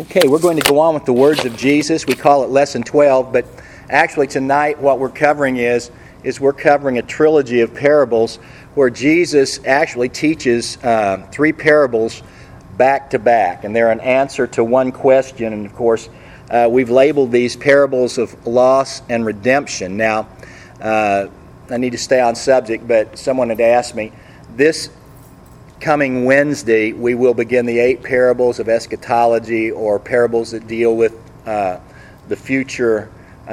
Okay, we're going to go on with the words of Jesus. We call it Lesson 12, but actually tonight what we're covering is we're covering a trilogy of parables where Jesus actually teaches three parables back to back, and they're an answer to one question. And of course, we've labeled these parables of loss and redemption. Now, I need to stay on subject, but someone had asked me, this coming Wednesday, we will begin the 8 parables of eschatology, or parables that deal with the future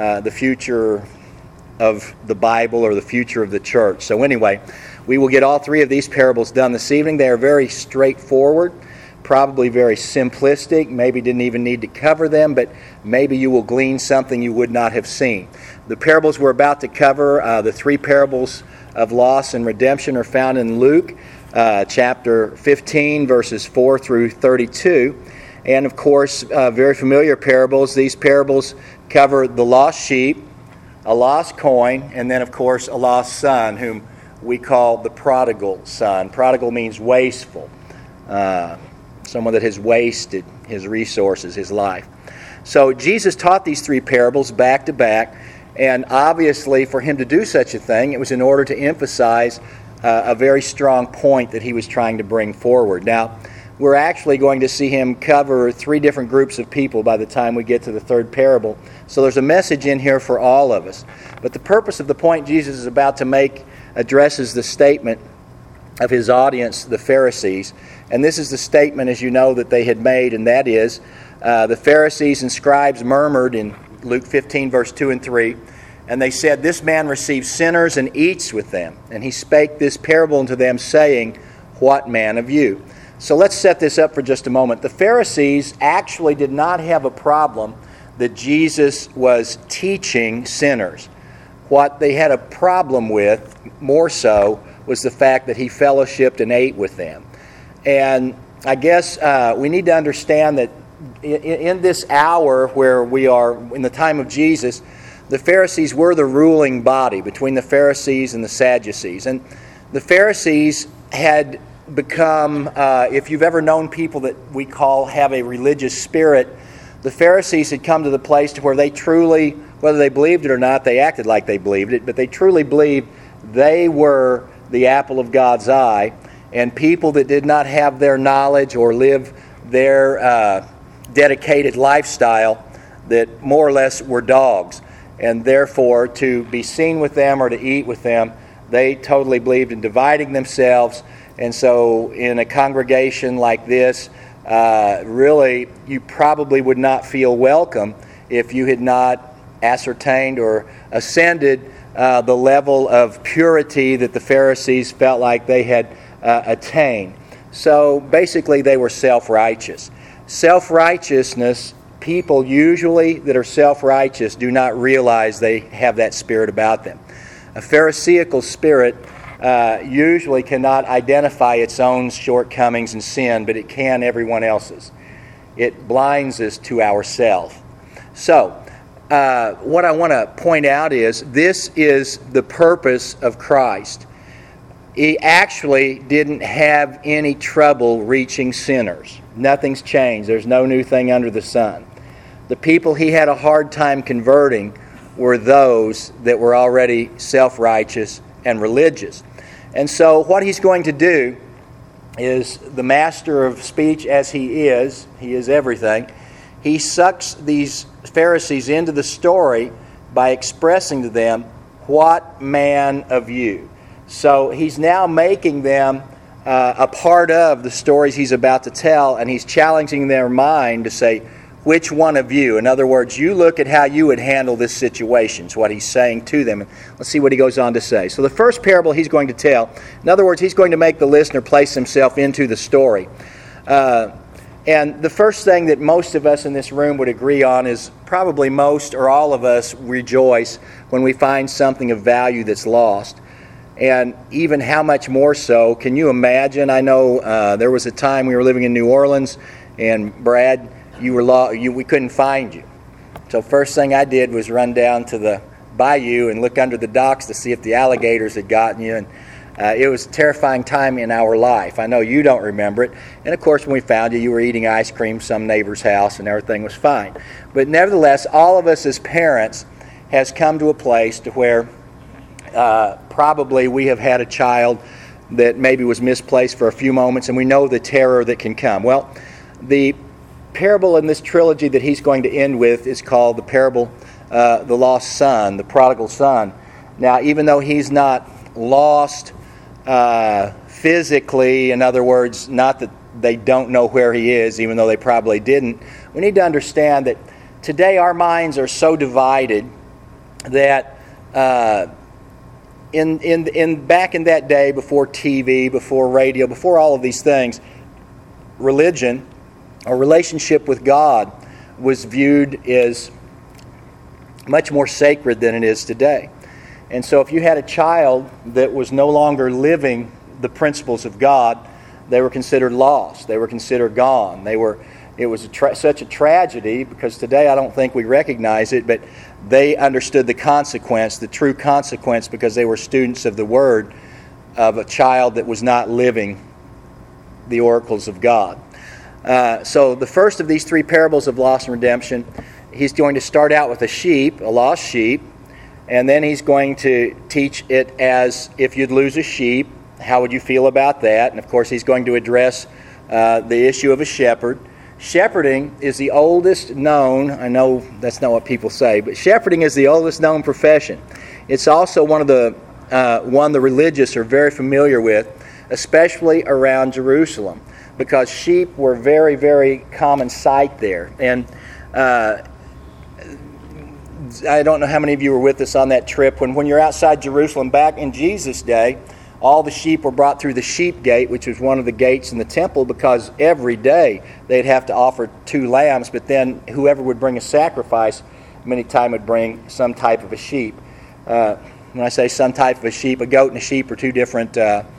of the Bible, or the future of the church. So anyway, we will get all 3 of these parables done this evening. They are very straightforward, probably very simplistic. Maybe didn't even need to cover them, but maybe you will glean something you would not have seen. The parables we're about to cover, the 3 parables of loss and redemption, are found in Luke chapter 15, verses 4 through 32. And of course, very familiar parables. These parables cover the lost sheep, a lost coin, and then of course a lost son, whom we call the prodigal son. Prodigal means wasteful. Someone that has wasted his resources, his life. So Jesus taught these 3 parables back to back, and obviously for him to do such a thing, it was in order to emphasize a very strong point that he was trying to bring forward. Now, we're actually going to see him cover 3 different groups of people by the time we get to the 3rd parable. So there's a message in here for all of us. But the purpose of the point Jesus is about to make addresses the statement of his audience, the Pharisees. And this is the statement, as you know, that they had made, and that is, the Pharisees and scribes murmured in Luke 15, verse 2 and 3, and they said, "This man receives sinners and eats with them. And he spake this parable unto them, saying, What man of you?" So let's set this up for just a moment. The Pharisees actually did not have a problem that Jesus was teaching sinners. What they had a problem with, more so, was the fact that he fellowshiped and ate with them. And I guess we need to understand that in this hour where we are, in the time of Jesus, the Pharisees were the ruling body between the Pharisees and the Sadducees. And the Pharisees had become, if you've ever known people that we call have a religious spirit, the Pharisees had come to the place to where they truly, whether they believed it or not, they acted like they believed it, but they truly believed they were the apple of God's eye, and people that did not have their knowledge or live their dedicated lifestyle, that more or less were dogs. And therefore, to be seen with them or to eat with them, they totally believed in dividing themselves. And so in a congregation like this, really, you probably would not feel welcome if you had not ascertained or ascended the level of purity that the Pharisees felt like they had attained. So basically, they were self-righteous. Self-righteousness, people usually that are self-righteous do not realize they have that spirit about them. A Pharisaical spirit usually cannot identify its own shortcomings and sin, but it can everyone else's. It blinds us to ourselves. So, what I want to point out is this is the purpose of Christ. He actually didn't have any trouble reaching sinners. Nothing's changed. There's no new thing under the sun. The people he had a hard time converting were those that were already self-righteous and religious. And so what he's going to do is, the master of speech as he is everything, he sucks these Pharisees into the story by expressing to them, "What man of you?" So he's now making them a part of the stories he's about to tell, and he's challenging their mind to say, "Which one of you?" In other words, you look at how you would handle this situation. Is what he's saying to them. Let's see what he goes on to say. So the first parable he's going to tell, in other words, he's going to make the listener place himself into the story. And the first thing that most of us in this room would agree on is probably most or all of us rejoice when we find something of value that's lost. And even how much more so, can you imagine? I know there was a time we were living in New Orleans, and Brad, we couldn't find you. So first thing I did was run down to the bayou and look under the docks to see if the alligators had gotten you. And It was a terrifying time in our life. I know you don't remember it. And of course, when we found you were eating ice cream some neighbor's house and everything was fine. But nevertheless, all of us as parents has come to a place to where probably we have had a child that maybe was misplaced for a few moments, and we know the terror that can come. Well, the parable in this trilogy that he's going to end with is called the parable, the lost son, the prodigal son. Now, even though he's not lost physically, in other words, not that they don't know where he is, even though they probably didn't, we need to understand that today our minds are so divided that back in that day, before TV, before radio, before all of these things, religion or relationship with God was viewed as much more sacred than it is today. And so if you had a child that was no longer living the principles of God, they were considered lost. They were considered gone. It was such a tragedy, because today I don't think we recognize it, but they understood the consequence, the true consequence, because they were students of the Word, of a child that was not living the oracles of God. So the first of these three parables of loss and redemption, he's going to start out with a sheep, a lost sheep, and then he's going to teach it as if you'd lose a sheep, how would you feel about that? And of course he's going to address the issue of a shepherd. Shepherding is the oldest known, I know that's not what people say, but shepherding is the oldest known profession. It's also one the religious are very familiar with, especially around Jerusalem, because sheep were very, very common sight there. And I don't know how many of you were with us on that trip. When you're outside Jerusalem back in Jesus' day, all the sheep were brought through the sheep gate, which was one of the gates in the temple, because every day they'd have to offer 2 lambs, but then whoever would bring a sacrifice many times would bring some type of a sheep. When I say some type of a sheep, a goat and a sheep are 2 different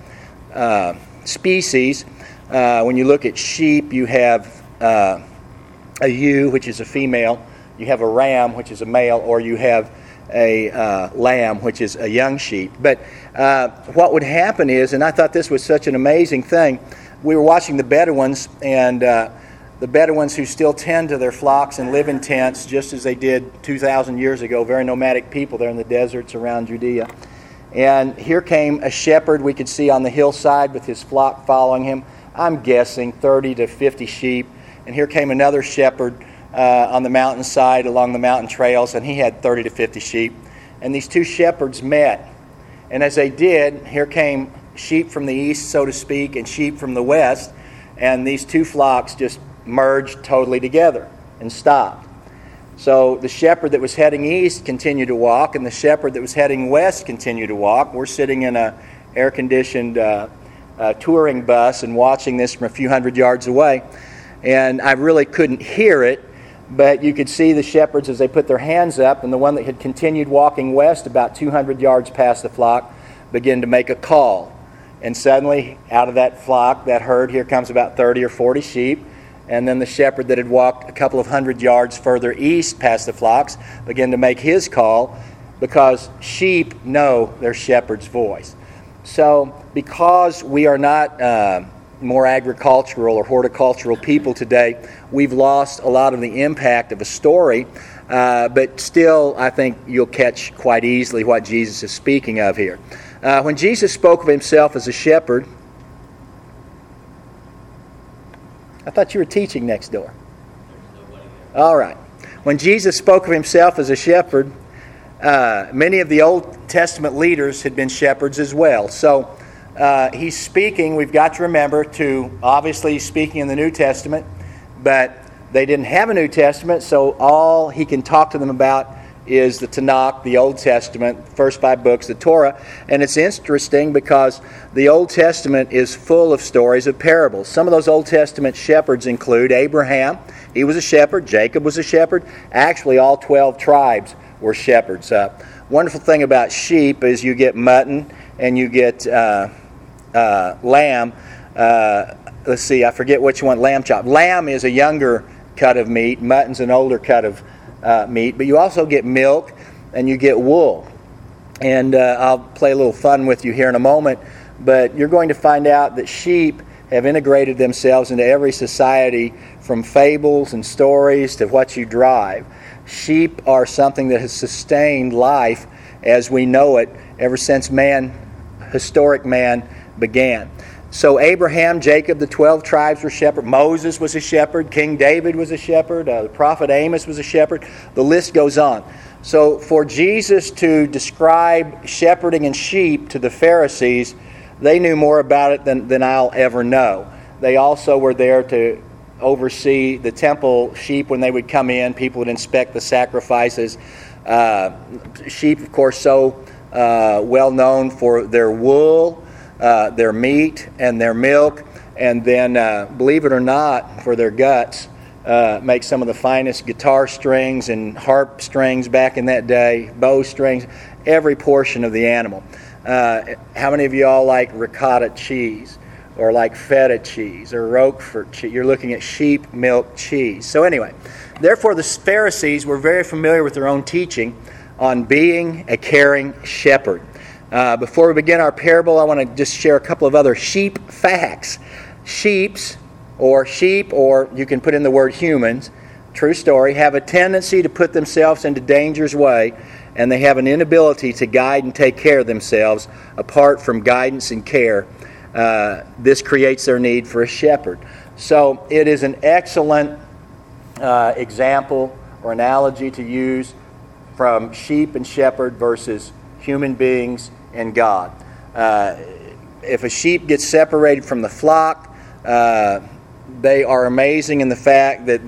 species. When you look at sheep, you have a ewe, which is a female, you have a ram, which is a male, or you have a lamb, which is a young sheep. But what would happen is, and I thought this was such an amazing thing, we were watching the Bedouins, and the Bedouins who still tend to their flocks and live in tents, just as they did 2,000 years ago, very nomadic people there in the deserts around Judea. And here came a shepherd we could see on the hillside with his flock following him, I'm guessing 30 to 50 sheep. And here came another shepherd on the mountainside along the mountain trails, and he had 30 to 50 sheep. And these 2 shepherds met. And as they did, here came sheep from the east, so to speak, and sheep from the west, and these 2 flocks just merged totally together and stopped. So the shepherd that was heading east continued to walk, and the shepherd that was heading west continued to walk. We're sitting in an air-conditioned touring bus and watching this from a few hundred yards away, and I really couldn't hear it, but you could see the shepherds as they put their hands up, and the one that had continued walking west about 200 yards past the flock began to make a call. And suddenly, out of that flock, that herd, here comes about 30 or 40 sheep. And then the shepherd that had walked a couple of hundred yards further east past the flocks began to make his call, because sheep know their shepherd's voice. So because we are not more agricultural or horticultural people today, we've lost a lot of the impact of a story, but still I think you'll catch quite easily what Jesus is speaking of here. When Jesus spoke of himself as a shepherd, I thought you were teaching next door. All right. When Jesus spoke of himself as a shepherd, many of the Old Testament leaders had been shepherds as well. So he's speaking, we've got to remember, to obviously speaking in the New Testament, but they didn't have a New Testament, so all he can talk to them about is the Tanakh, the Old Testament, first 5 books, the Torah. And it's interesting because the Old Testament is full of stories of parables. Some of those Old Testament shepherds include Abraham. He was a shepherd. Jacob was a shepherd. Actually, all 12 tribes were shepherds. Wonderful thing about sheep is you get mutton and you get lamb. Let's see, I forget which one. Lamb chop. Lamb is a younger cut of meat. Mutton's an older cut of meat. But you also get milk and you get wool. And I'll play a little fun with you here in a moment. but you're going to find out that sheep have integrated themselves into every society, from fables and stories to what you drive. Sheep are something that has sustained life as we know it ever since historic man began. So Abraham, Jacob, the 12 tribes were shepherds. Moses was a shepherd. King David was a shepherd. The prophet Amos was a shepherd. The list goes on. So for Jesus to describe shepherding and sheep to the Pharisees, they knew more about it than I'll ever know. They also were there to oversee the temple sheep when they would come in. People would inspect the sacrifices. Sheep, of course, so well known for their wool, their meat, and their milk. And then, believe it or not, for their guts, make some of the finest guitar strings and harp strings back in that day, bow strings, every portion of the animal. How many of you all like ricotta cheese or like feta cheese or Roquefort cheese? You're looking at sheep milk cheese. So anyway, therefore the Pharisees were very familiar with their own teaching on being a caring shepherd. Before we begin our parable, I want to just share a couple of other sheep facts. Sheep, or you can put in the word humans, true story, have a tendency to put themselves into danger's way, and they have an inability to guide and take care of themselves apart from guidance and care. This creates their need for a shepherd. So it is an excellent example or analogy to use from sheep and shepherd versus human beings and God. If a sheep gets separated from the flock, they are amazing in the fact that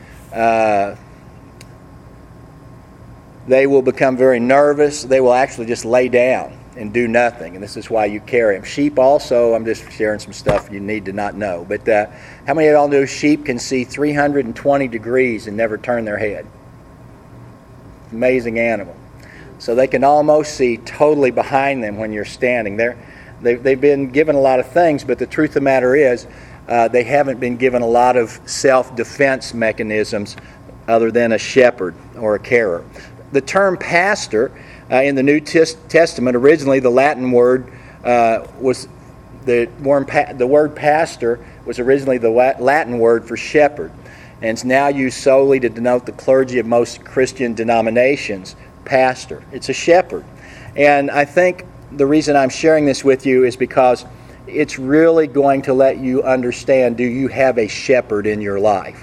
they will become very nervous. They will actually just lay down and do nothing, and this is why you carry them. Sheep also, I'm just sharing some stuff you need to not know, but how many of y'all know sheep can see 320 degrees and never turn their head? Amazing animal. So they can almost see totally behind them when you're standing there. They've been given a lot of things, but the truth of the matter is they haven't been given a lot of self-defense mechanisms other than a shepherd or a carer. The term pastor in the New Testament, originally the Latin word was the word pastor was originally the Latin word for shepherd, and it's now used solely to denote the clergy of most Christian denominations. Pastor, it's a shepherd. And I think the reason I'm sharing this with you is because it's really going to let you understand, do you have a shepherd in your life?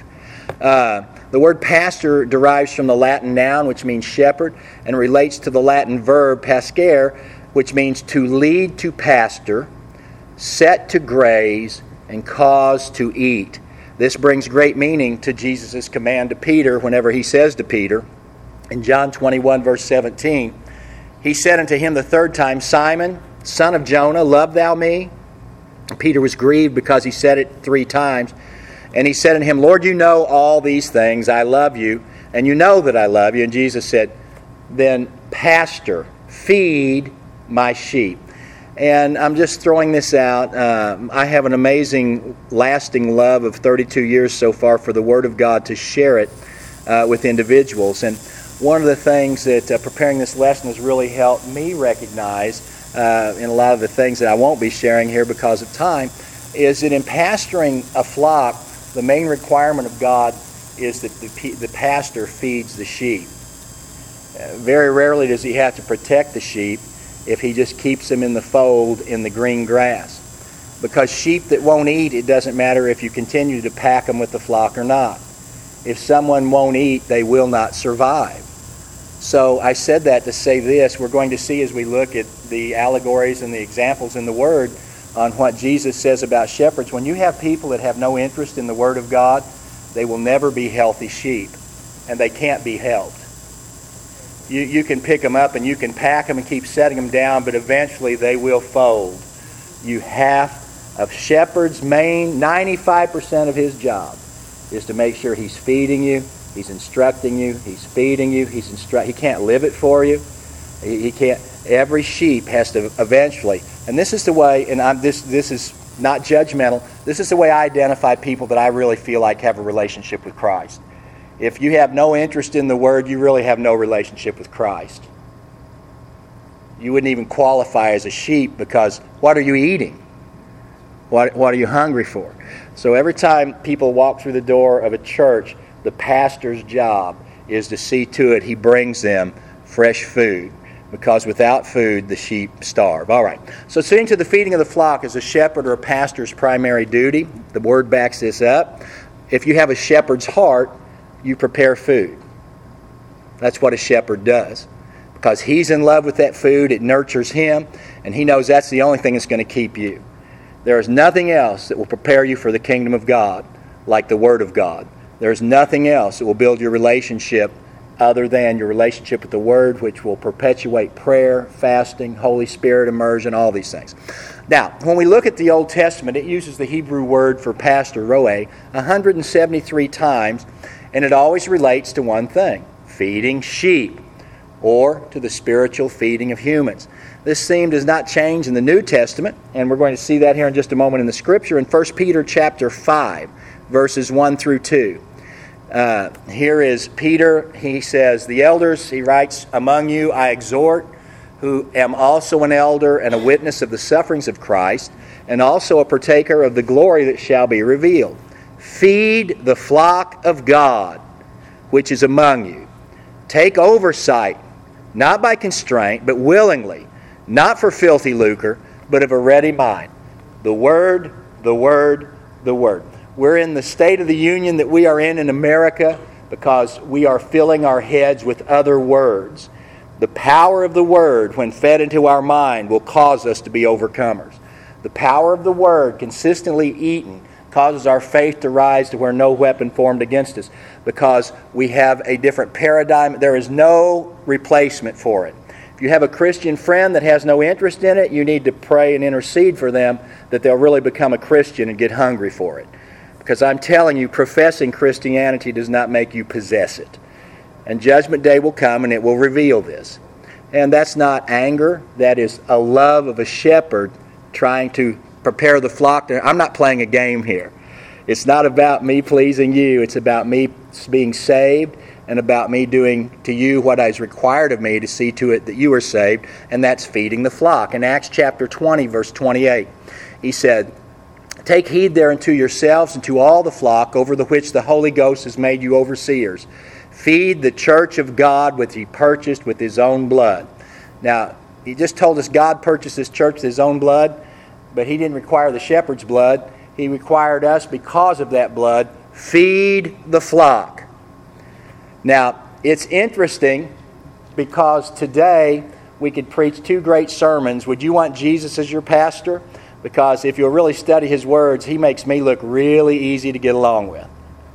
The word pastor derives from the Latin noun, which means shepherd, and relates to the Latin verb pascere, which means to lead to pasture, set to graze, and cause to eat. This brings great meaning to Jesus' command to Peter whenever he says to Peter, in John 21, verse 17, he said unto him the third time, Simon, son of Jonah, love thou me? Peter was grieved because he said it 3 times. And he said unto him, Lord, you know all these things. I love you, and you know that I love you. And Jesus said, then pastor, feed my sheep. And I'm just throwing this out. I have an amazing, lasting love of 32 years so far for the Word of God to share it with individuals. And one of the things that preparing this lesson has really helped me recognize in a lot of the things that I won't be sharing here because of time is that in pastoring a flock, the main requirement of God is that the pastor feeds the sheep. Very rarely does he have to protect the sheep if he just keeps them in the fold in the green grass. Because sheep that won't eat, it doesn't matter if you continue to pack them with the flock or not. If someone won't eat, they will not survive. So I said that to say this. We're going to see as we look at the allegories and the examples in the Word on what Jesus says about shepherds. When you have people that have no interest in the Word of God, they will never be healthy sheep, and they can't be helped. You can pick them up and you can pack them and keep setting them down, but eventually they will fold. A shepherd's main 95% of his job is to make sure he's feeding you, he's instructing you, he's feeding you, he can't live it for you. He can't. Every sheep has to eventually, and this is the way, and this is not judgmental, this is the way I identify people that I really feel like have a relationship with Christ. If you have no interest in the Word, you really have no relationship with Christ. you wouldn't even qualify as a sheep, because what are you eating? What are you hungry for? So every time people walk through the door of a church, the pastor's job is to see to it he brings them fresh food, because without food, the sheep starve. All right. So seeing to the feeding of the flock is a shepherd or a pastor's primary duty. The Word backs this up. If you have a shepherd's heart, you prepare food. That's what a shepherd does. Because he's in love with that food, it nurtures him, and he knows that's the only thing that's going to keep you. There is nothing else that will prepare you for the kingdom of God like the Word of God. There is nothing else that will build your relationship other than your relationship with the Word, which will perpetuate prayer, fasting, Holy Spirit immersion, all these things. Now, when we look at the Old Testament, it uses the Hebrew word for pastor, roe, 173 times, and it always relates to one thing: feeding sheep, or to the spiritual feeding of humans. This theme does not change in the New Testament, and we're going to see that here in just a moment in the Scripture in 1 Peter chapter 5, verses 1 through 2. Here is Peter. He says, "The elders," he writes, "among you I exhort, who am also an elder and a witness of the sufferings of Christ, and also a partaker of the glory that shall be revealed. Feed the flock of God, which is among you. Take oversight, not by constraint, but willingly, not for filthy lucre, but of a ready mind." The Word, the Word, the Word. We're in the state of the union that we are in America because we are filling our heads with other words. The power of the Word, when fed into our mind, will cause us to be overcomers. The power of the Word, consistently eaten, causes our faith to rise to where no weapon formed against us, because we have a different paradigm. There is no replacement for it. If you have a Christian friend that has no interest in it, you need to pray and intercede for them that they'll really become a Christian and get hungry for it. Because I'm telling you, professing Christianity does not make you possess it. And Judgment Day will come and it will reveal this. And that's not anger. That is a love of a shepherd trying to prepare the flock. I'm not playing a game here. It's not about me pleasing you. It's about me being saved and about me doing to you what is required of me to see to it that you are saved, and that's feeding the flock. In Acts chapter 20, verse 28, he said, "Take heed thereunto yourselves and to all the flock over the which the Holy Ghost has made you overseers. Feed the church of God which he purchased with his own blood." Now, he just told us God purchased this church with his own blood, but he didn't require the shepherd's blood. He required us, because of that blood, feed the flock. Now, it's interesting because today we could preach two great sermons. Would you want Jesus as your pastor? Because if you'll really study his words, he makes me look really easy to get along with.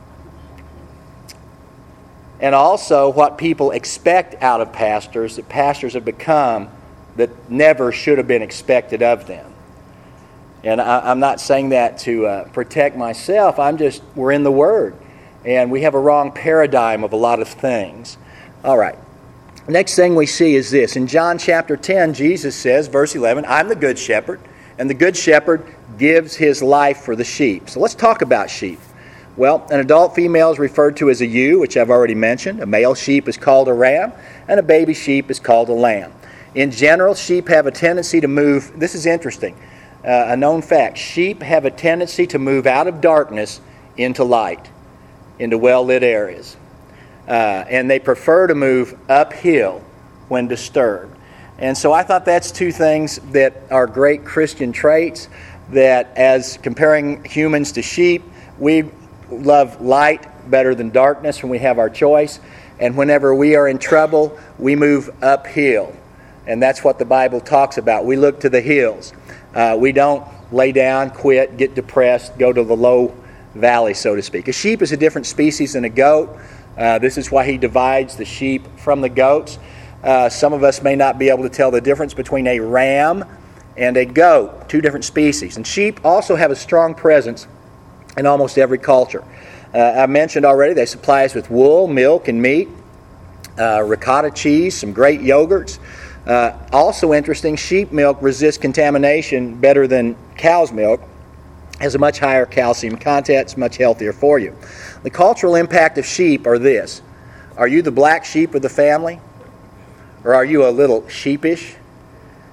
And also what people expect out of pastors, that pastors have become, that never should have been expected of them. And I'm not saying that to protect myself. We're in the Word. And we have a wrong paradigm of a lot of things. All right. Next thing we see is this. In John chapter 10, Jesus says, verse 11, "I'm the good shepherd, and the good shepherd gives his life for the sheep." So let's talk about sheep. Well, an adult female is referred to as a ewe, which I've already mentioned. A male sheep is called a ram, and a baby sheep is called a lamb. In general, sheep have a tendency to move. This is interesting. A known fact. Sheep have a tendency to move out of darkness into light, into well-lit areas. And they prefer to move uphill when disturbed. And so I thought that's two things that are great Christian traits, that as comparing humans to sheep, we love light better than darkness when we have our choice. And whenever we are in trouble, we move uphill. And that's what the Bible talks about. We look to the hills. We don't lay down, quit, get depressed, go to the low valley, so to speak. A sheep is a different species than a goat. This is why he divides the sheep from the goats. Some of us may not be able to tell the difference between a ram and a goat, two different species. And sheep also have a strong presence in almost every culture. I mentioned already they supply us with wool, milk, and meat, ricotta cheese, some great yogurts. Also interesting, sheep milk resists contamination better than cow's milk, has a much higher calcium content, it's much healthier for you. The cultural impact of sheep are this. Are you the black sheep of the family? Or are you a little sheepish?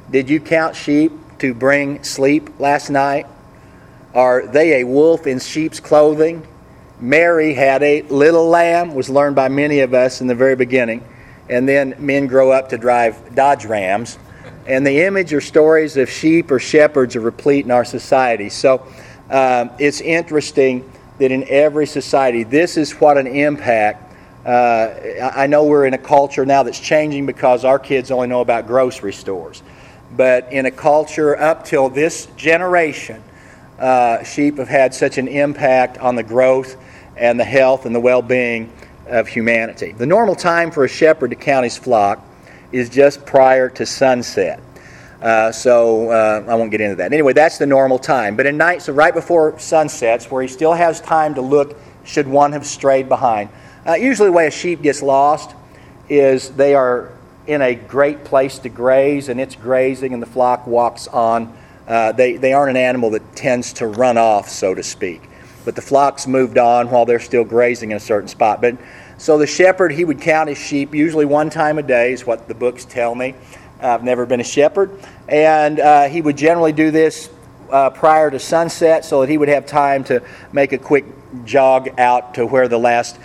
Did you count sheep to bring sleep last night? Are they a wolf in sheep's clothing? Mary had a little lamb, was learned by many of us in the very beginning. And then men grow up to drive Dodge Rams. And the image or stories of sheep or shepherds are replete in our society. So it's interesting that in every society, this is what an impact. I know we're in a culture now that's changing because our kids only know about grocery stores. But in a culture up till this generation, sheep have had such an impact on the growth and the health and the well-being of humanity. The normal time for a shepherd to count his flock is just prior to sunset. So I won't get into that. Anyway, that's the normal time. But at night, so right before sunsets, where he still has time to look should one have strayed behind. Usually the way a sheep gets lost is they are in a great place to graze, and it's grazing, and the flock walks on. They aren't an animal that tends to run off, so to speak. But the flock's moved on while they're still grazing in a certain spot. But so the shepherd, he would count his sheep usually one time a day is what the books tell me. I've never been a shepherd. And he would generally do this prior to sunset so that he would have time to make a quick jog out to where the last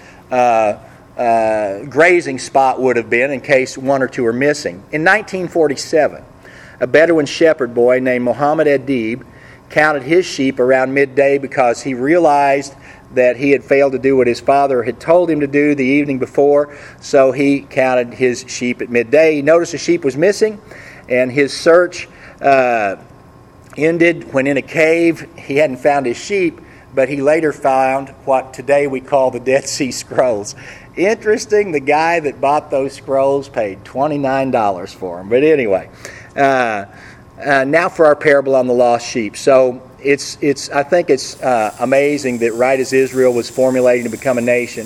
grazing spot would have been in case one or two are missing. In 1947, a Bedouin shepherd boy named Mohammed Adib counted his sheep around midday because he realized that he had failed to do what his father had told him to do the evening before, so he counted his sheep at midday. He noticed a sheep was missing, and his search ended when in a cave he hadn't found his sheep, but he later found what today we call the Dead Sea Scrolls. Interesting, the guy that bought those scrolls paid $29 for them. But anyway, now for our parable on the lost sheep. So I think it's amazing that right as Israel was formulating to become a nation,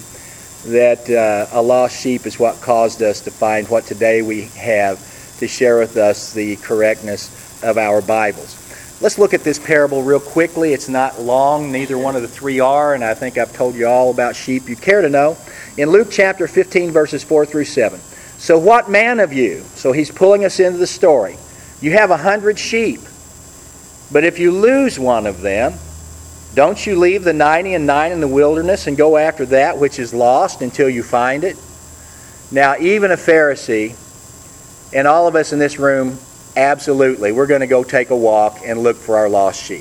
that a lost sheep is what caused us to find what today we have to share with us the correctness of our Bibles. Let's look at this parable real quickly. It's not long, neither one of the three are, and I think I've told you all about sheep you care to know. In Luke chapter 15, verses 4 through 7. So what man of you, so he's pulling us into the story, you have 100 sheep, but if you lose one of them, don't you leave the 99 in the wilderness and go after that which is lost until you find it? Now, even a Pharisee, and all of us in this room, absolutely, we're going to go take a walk and look for our lost sheep.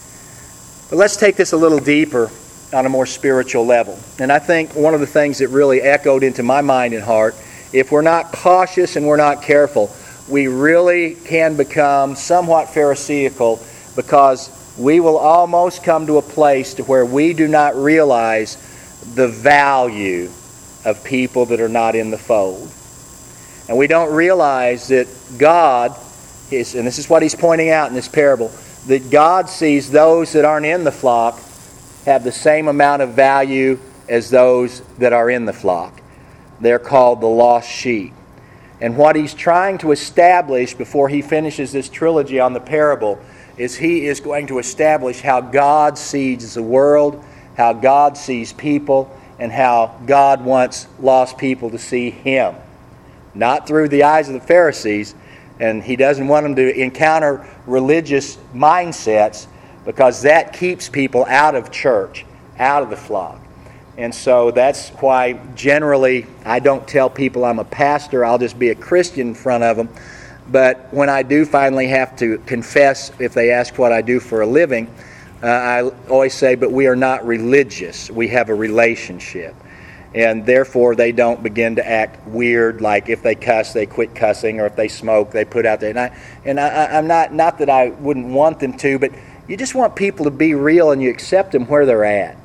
But let's take this a little deeper on a more spiritual level. And I think one of the things that really echoed into my mind and heart, if we're not cautious and we're not careful, we really can become somewhat Pharisaical, because we will almost come to a place to where we do not realize the value of people that are not in the fold. And we don't realize that God is, and this is what he's pointing out in this parable, that God sees those that aren't in the flock have the same amount of value as those that are in the flock. They're called the lost sheep. And what he's trying to establish before he finishes this trilogy on the parable is he is going to establish how God sees the world, how God sees people, and how God wants lost people to see him. Not through the eyes of the Pharisees, and he doesn't want them to encounter religious mindsets, because that keeps people out of church, out of the flock. And so that's why generally I don't tell people I'm a pastor. I'll just be a Christian in front of them. But when I do finally have to confess, if they ask what I do for a living, I always say, but we are not religious. We have a relationship. And therefore they don't begin to act weird, like if they cuss, they quit cussing, or if they smoke, they put out there. And I'm not that I wouldn't want them to, but you just want people to be real and you accept them where they're at.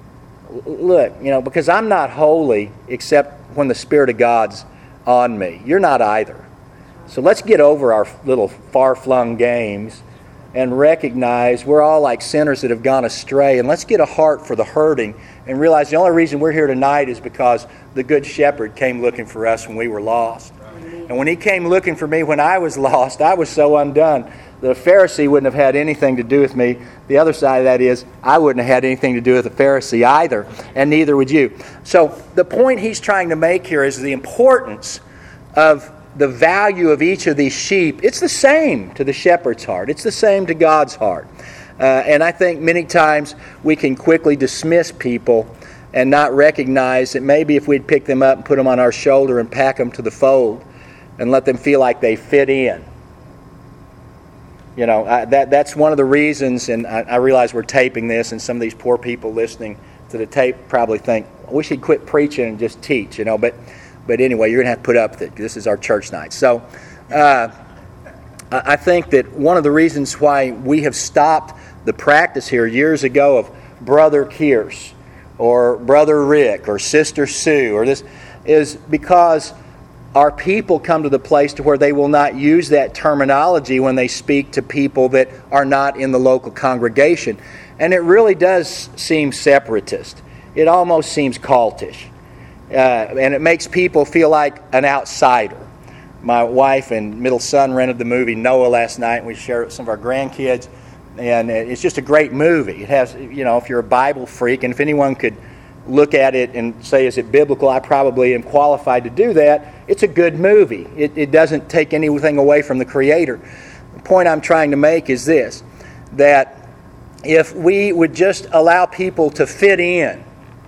Look, because I'm not holy except when the Spirit of God's on me. You're not either. So let's get over our little far-flung games and recognize we're all like sinners that have gone astray. And let's get a heart for the hurting and realize the only reason we're here tonight is because the Good Shepherd came looking for us when we were lost. And when he came looking for me when I was lost, I was so undone. The Pharisee wouldn't have had anything to do with me. The other side of that is I wouldn't have had anything to do with the Pharisee either, and neither would you. So the point he's trying to make here is the importance of the value of each of these sheep, it's the same to the shepherd's heart. It's the same to God's heart. And I think many times we can quickly dismiss people and not recognize that maybe if we'd pick them up and put them on our shoulder and pack them to the fold and let them feel like they fit in. You know, that's one of the reasons, and I realize we're taping this, and some of these poor people listening to the tape probably think, we should quit preaching and just teach, you know. But anyway, you're going to have to put up with it. This is our church night. So I think that one of the reasons why we have stopped the practice here years ago of Brother Kearse or Brother Rick or Sister Sue or this is because our people come to the place to where they will not use that terminology when they speak to people that are not in the local congregation. And it really does seem separatist. It almost seems cultish. And it makes people feel like an outsider. My wife and middle son rented the movie Noah last night, and we shared it with some of our grandkids. And it's just a great movie. It has, you know, if you're a Bible freak, and if anyone could look at it and say, is it biblical? I probably am qualified to do that. It's a good movie. It doesn't take anything away from the Creator. The point I'm trying to make is this, that if we would just allow people to fit in,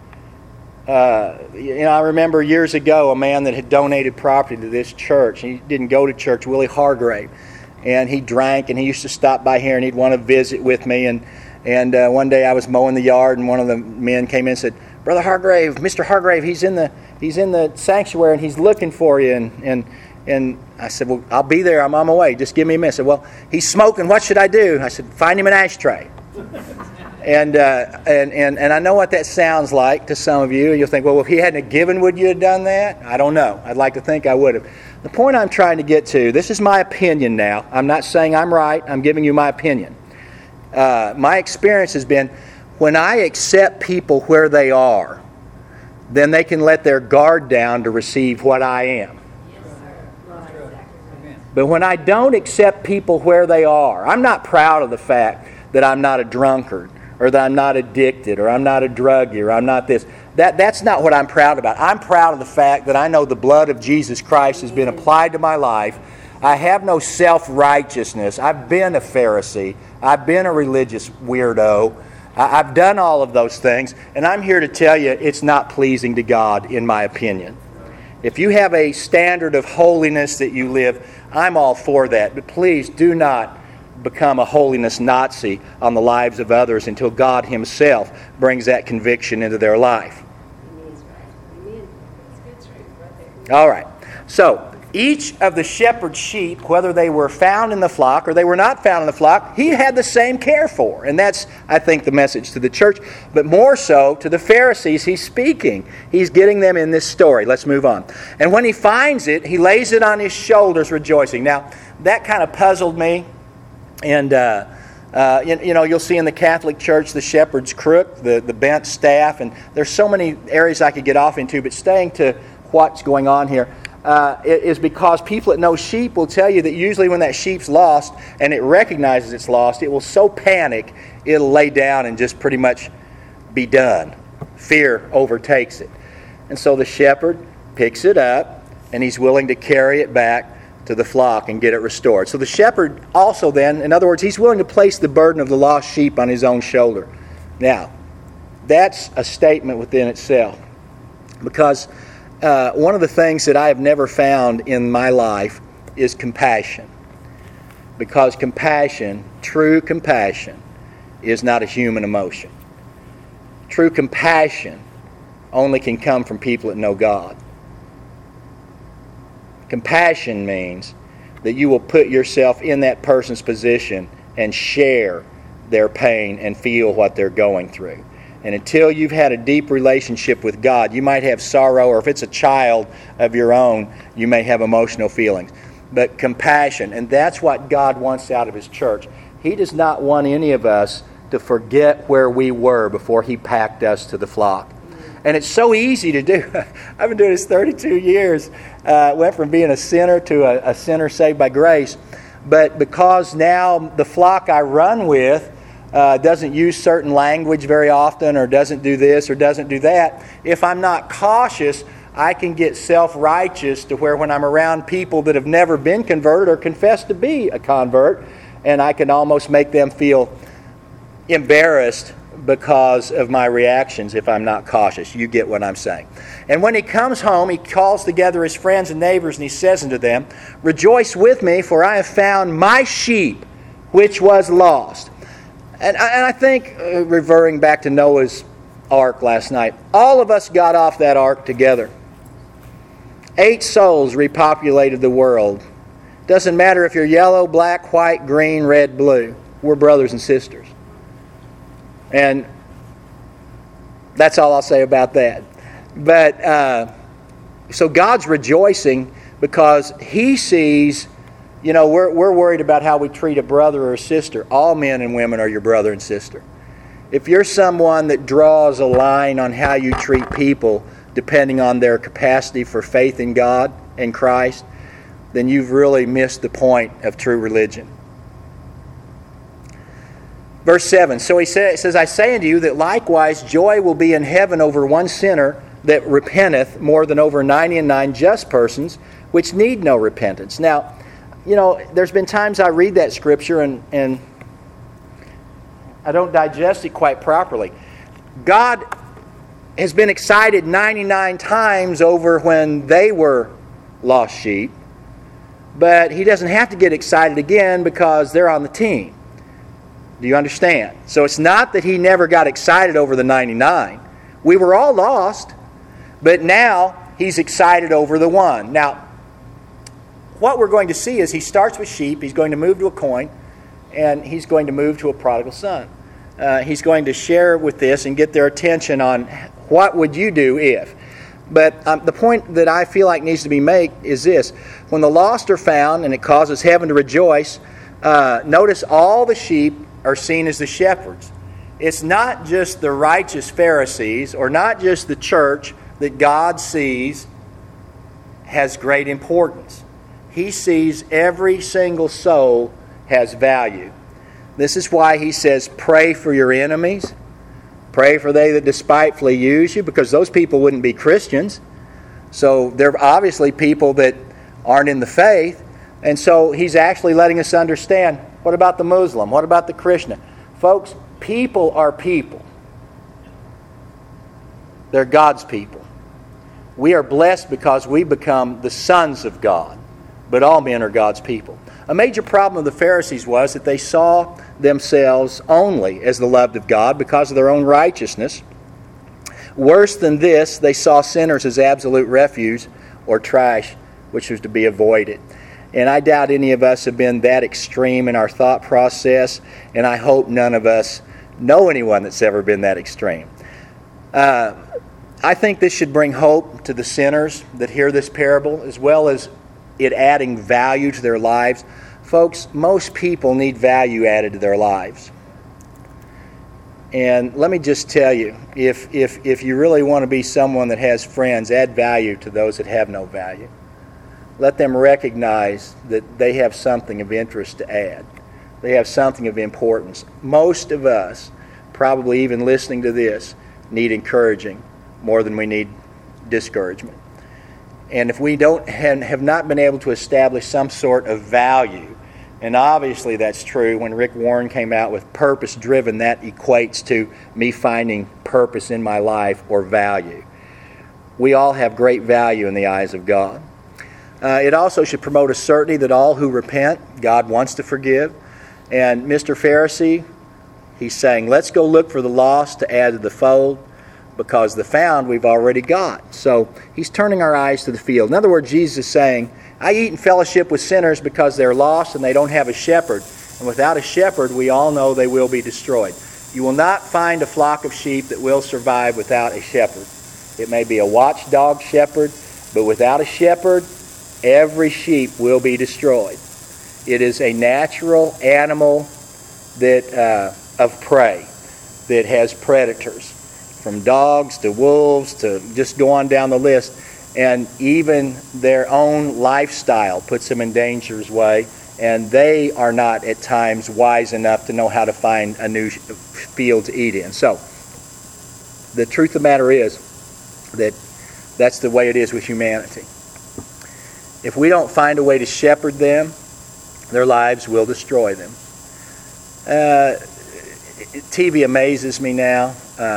I remember years ago a man that had donated property to this church. He didn't go to church, Willie Hargrave, and he drank, and he used to stop by here, and he'd want to visit with me. And one day I was mowing the yard, and one of the men came in and said, Brother Hargrave, Mr. Hargrave, he's in the sanctuary, and he's looking for you. And I said, well, I'll be there. I'm on my way. Just give me a minute. I said, well, he's smoking. What should I do? I said, find him an ashtray. And I know what that sounds like to some of you. You'll think, well, if he hadn't given, would you have done that? I don't know. I'd like to think I would have. The point I'm trying to get to, this is my opinion now. I'm not saying I'm right. I'm giving you my opinion. My experience has been, when I accept people where they are, then they can let their guard down to receive what I am. But when I don't accept people where they are, I'm not proud of the fact that I'm not a drunkard, or that I'm not addicted, or I'm not a druggie, or I'm not this. That's not what I'm proud about. I'm proud of the fact that I know the blood of Jesus Christ has been applied to my life. I have no self-righteousness. I've been a Pharisee. I've been a religious weirdo. I've done all of those things, and I'm here to tell you it's not pleasing to God, in my opinion. If you have a standard of holiness that you live, I'm all for that. But please do not become a holiness Nazi on the lives of others until God Himself brings that conviction into their life. All right. So, each of the shepherd's sheep, whether they were found in the flock or they were not found in the flock, he had the same care for. And that's, I think, the message to the church. But more so to the Pharisees, he's speaking. He's getting them in this story. Let's move on. And when he finds it, he lays it on his shoulders, rejoicing. Now, that kind of puzzled me. And, you'll see in the Catholic Church the shepherd's crook, the bent staff. And there's so many areas I could get off into, but staying to what's going on here. Is because people that know sheep will tell you that usually when that sheep's lost and it recognizes it's lost, it will so panic it'll lay down and just pretty much be done. Fear overtakes it. And so the shepherd picks it up and he's willing to carry it back to the flock and get it restored. So the shepherd also then, in other words, he's willing to place the burden of the lost sheep on his own shoulder. Now, that's a statement within itself, because one of the things that I have never found in my life is compassion. Because compassion, true compassion, is not a human emotion. True compassion only can come from people that know God. Compassion means that you will put yourself in that person's position and share their pain and feel what they're going through. And until you've had a deep relationship with God, you might have sorrow, or if it's a child of your own, you may have emotional feelings. But compassion, and that's what God wants out of His church. He does not want any of us to forget where we were before He packed us to the flock. And it's so easy to do. I've been doing this 32 years. Went from being a sinner to a sinner saved by grace. But because now the flock I run with doesn't use certain language very often, or doesn't do this or doesn't do that, if I'm not cautious, I can get self-righteous to where when I'm around people that have never been converted or confessed to be a convert, and I can almost make them feel embarrassed because of my reactions if I'm not cautious. You get what I'm saying. And when he comes home, he calls together his friends and neighbors, and he says unto them, "Rejoice with me, for I have found my sheep which was lost." And I think, reverting back to Noah's ark last night, all of us got off that ark together. 8 souls repopulated the world. Doesn't matter if you're yellow, black, white, green, red, blue. We're brothers and sisters. And that's all I'll say about that. But so God's rejoicing because He sees, we're worried about how we treat a brother or a sister. All men and women are your brother and sister. If you're someone that draws a line on how you treat people depending on their capacity for faith in God and Christ, then you've really missed the point of true religion. Verse 7, so he says, "I say unto you that likewise joy will be in heaven over one sinner that repenteth more than over 99 just persons which need no repentance." Now, there's been times I read that scripture and I don't digest it quite properly. God has been excited 99 times over when they were lost sheep, but He doesn't have to get excited again because they're on the team. Do you understand? So it's not that He never got excited over the 99. We were all lost, but now He's excited over the one. Now, what we're going to see is He starts with sheep, He's going to move to a coin, and He's going to move to a prodigal son. He's going to share with this and get their attention on what would you do if. But the point that I feel like needs to be made is this. When the lost are found and it causes heaven to rejoice, notice all the sheep are seen as the shepherds. It's not just the righteous Pharisees or not just the church that God sees has great importance. He sees every single soul has value. This is why He says, pray for your enemies. Pray for they that despitefully use you, because those people wouldn't be Christians. So they're obviously people that aren't in the faith. And so He's actually letting us understand, what about the Muslim? What about the Christian? Folks, people are people. They're God's people. We are blessed because we become the sons of God. But all men are God's people. A major problem of the Pharisees was that they saw themselves only as the loved of God because of their own righteousness. Worse than this, they saw sinners as absolute refuse or trash, which was to be avoided. And I doubt any of us have been that extreme in our thought process, and I hope none of us know anyone that's ever been that extreme. I think this should bring hope to the sinners that hear this parable, as well as it adding value to their lives. Folks, most people need value added to their lives. And let me just tell you, if you really want to be someone that has friends, add value to those that have no value. Let them recognize that they have something of interest to add. They have something of importance. Most of us, probably even listening to this, need encouraging more than we need discouragement. And if we have not been able to establish some sort of value, and obviously that's true, when Rick Warren came out with purpose driven, that equates to me finding purpose in my life or value. We all have great value in the eyes of God. It also should promote a certainty that all who repent, God wants to forgive. And Mr. Pharisee, he's saying, let's go look for the lost to add to the fold, because the found we've already got. So he's turning our eyes to the field. In other words, Jesus is saying, I eat in fellowship with sinners because they're lost and they don't have a shepherd. And without a shepherd, we all know they will be destroyed. You will not find a flock of sheep that will survive without a shepherd. It may be a watchdog shepherd, but without a shepherd, every sheep will be destroyed. It is a natural animal that of prey that has predators, from dogs to wolves to just go on down the list. And even their own lifestyle puts them in danger's way, and they are not at times wise enough to know how to find a new field to eat in. So the truth of the matter is that That's the way it is with humanity. If we don't find a way to shepherd them, their lives will destroy them. TV amazes me now.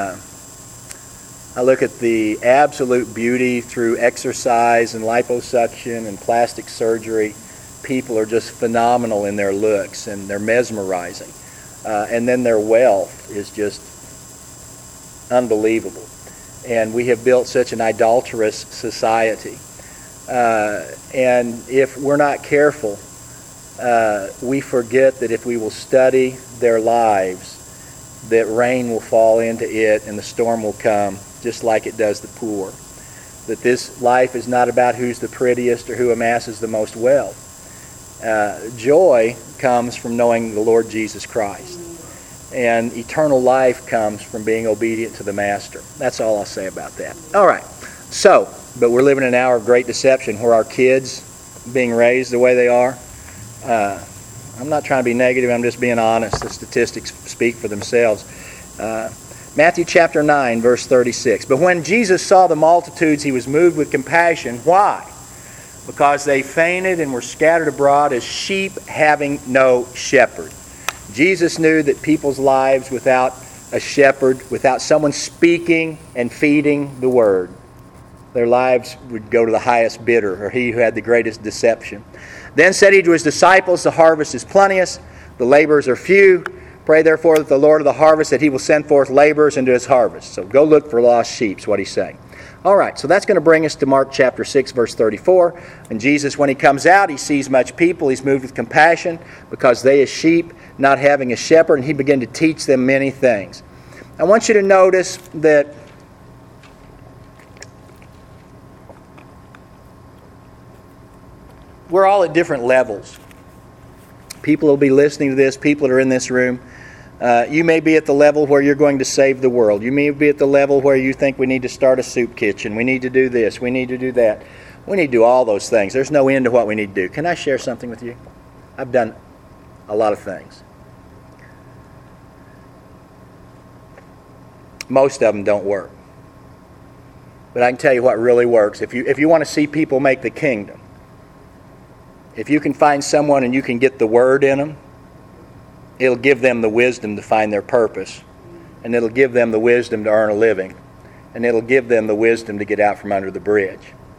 I look at the absolute beauty through exercise and liposuction and plastic surgery. People are just phenomenal in their looks, and they're mesmerizing. And then their wealth is just unbelievable. And we have built such an idolatrous society. And if we're not careful, we forget that if we will study their lives, that rain will fall into it and the storm will come, just like it does the poor. That this life is not about who's the prettiest or who amasses the most wealth. Joy comes from knowing the Lord Jesus Christ. And eternal life comes from being obedient to the Master. That's all I'll say about that. All right. So, but we're living in an hour of great deception where our kids being raised the way they are. I'm not trying to be negative. I'm just being honest. The statistics speak for themselves. Matthew chapter 9, verse 36. But when Jesus saw the multitudes, he was moved with compassion. Why? Because they fainted and were scattered abroad as sheep having no shepherd. Jesus knew that people's lives without a shepherd, without someone speaking and feeding the word, their lives would go to the highest bidder, or he who had the greatest deception. Then said he to his disciples, the harvest is plenteous, the laborers are few. Pray therefore that the Lord of the harvest, that he will send forth laborers into his harvest. So go look for lost sheep, is what he's saying. All right, so that's going to bring us to Mark chapter 6, verse 34. And Jesus, when he comes out, he sees much people. He's moved with compassion because they as sheep, not having a shepherd, and he began to teach them many things. I want you to notice that we're all at different levels. People will be listening to this, people that are in this room. You may be at the level where you're going to save the world. You may be at the level where you think we need to start a soup kitchen. We need to do this. We need to do that. We need to do all those things. There's no end to what we need to do. Can I share something with you? I've done a lot of things. Most of them don't work. But I can tell you what really works. If you want to see people make the kingdom, if you can find someone and you can get the word in them, it'll give them the wisdom to find their purpose. And it'll give them the wisdom to earn a living. And it'll give them the wisdom to get out from under the bridge.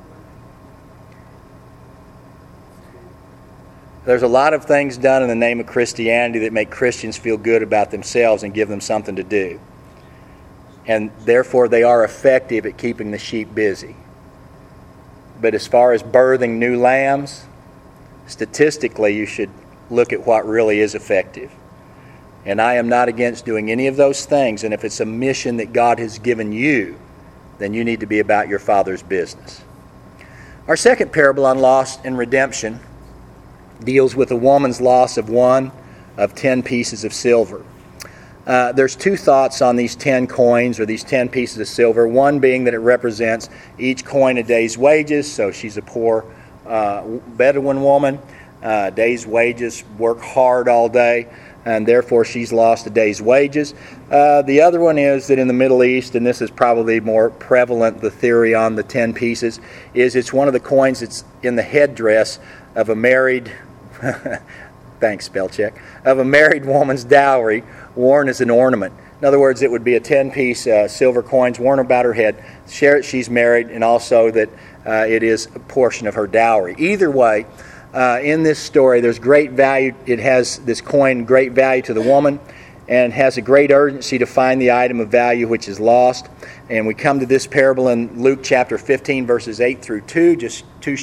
There's a lot of things done in the name of Christianity that make Christians feel good about themselves and give them something to do. And therefore they are effective at keeping the sheep busy. But as far as birthing new lambs, statistically you should look at what really is effective. And I am not against doing any of those things. And if it's a mission that God has given you, then you need to be about your Father's business. Our second parable on loss and redemption deals with a woman's loss of one of 10 pieces of silver. There's two thoughts on these 10 coins or these 10 pieces of silver. One being that it represents each coin a day's wages. So she's a poor Bedouin woman. Day's wages, work hard all day, and therefore she's lost a day's wages. The other one is that in the Middle East, and this is probably more prevalent, the theory on the 10 pieces, is it's one of the coins that's in the headdress of a married, thanks spell check, of a married woman's dowry worn as an ornament. In other words, it would be a 10-piece silver coins worn about her head. She's married, and also that it is a portion of her dowry. Either way, in this story, there's great value. It has this coin great value to the woman and has a great urgency to find the item of value which is lost. And we come to this parable in Luke chapter 15, verses 8 through 2, just 3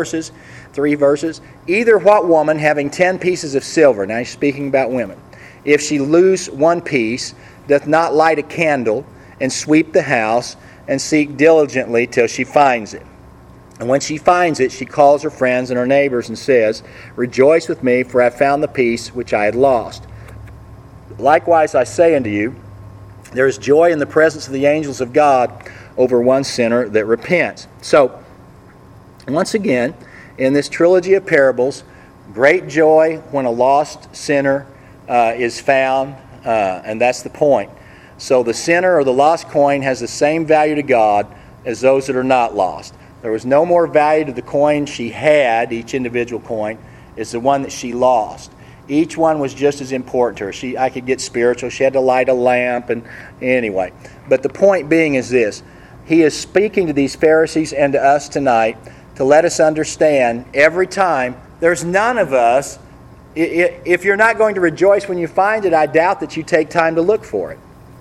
verses. Either what woman having 10 pieces of silver, now he's speaking about women, if she lose one piece, doth not light a candle and sweep the house and seek diligently till she finds it. And when she finds it, she calls her friends and her neighbors and says, Rejoice with me, for I have found the piece which I had lost. Likewise I say unto you, there is joy in the presence of the angels of God over one sinner that repents. So, once again, in this trilogy of parables, great joy when a lost sinner is found, and that's the point. So the sinner or the lost coin has the same value to God as those that are not lost. There was no more value to the coin she had, each individual coin, as the one that she lost. Each one was just as important to her. I could get spiritual. She had to light a lamp, and anyway. But the point being is this. He is speaking to these Pharisees and to us tonight to let us understand every time there's none of us. If you're not going to rejoice when you find it, I doubt that you take time to look for it.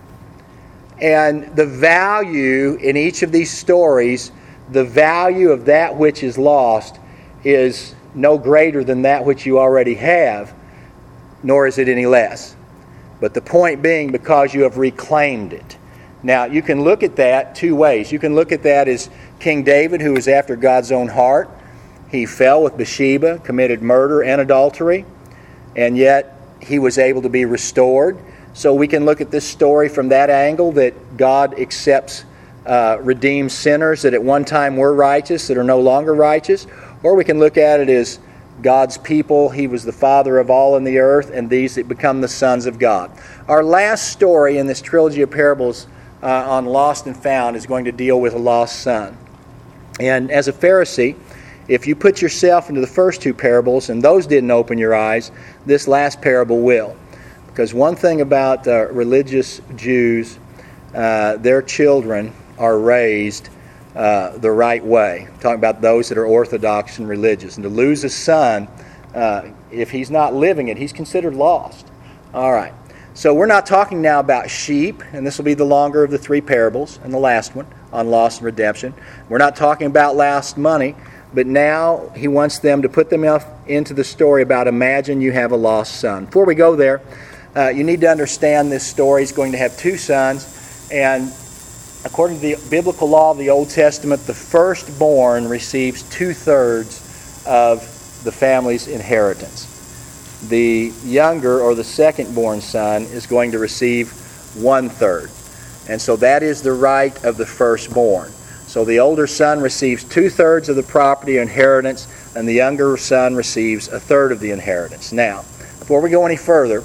And the value in each of these stories, the value of that which is lost is no greater than that which you already have, nor is it any less. But the point being, because you have reclaimed it. Now, you can look at that two ways. You can look at that as King David, who was after God's own heart. He fell with Bathsheba, committed murder and adultery, and yet he was able to be restored. So we can look at this story from that angle, that God accepts redeemed sinners that at one time were righteous, that are no longer righteous. Or we can look at it as God's people. He was the father of all in the earth, and these that become the sons of God. Our last story in this trilogy of parables on Lost and Found is going to deal with a lost son. And as a Pharisee, if you put yourself into the first two parables and those didn't open your eyes, this last parable will. Because one thing about religious Jews, their children are raised the right way. I'm talking about those that are Orthodox and religious. And to lose a son, if he's not living it, he's considered lost. All right. So we're not talking now about sheep, and this will be the longer of the three parables, and the last one on loss and redemption. We're not talking about lost money, but now he wants them to put them into the story about imagine you have a lost son. Before we go there, you need to understand this story is going to have two sons, and according to the biblical law of the Old Testament, the firstborn receives 2/3 of the family's inheritance. The younger or the second-born son is going to receive 1/3. And so that is the right of the firstborn. So the older son receives 2/3 of the property inheritance, and the younger son receives 1/3 of the inheritance. Now, before we go any further,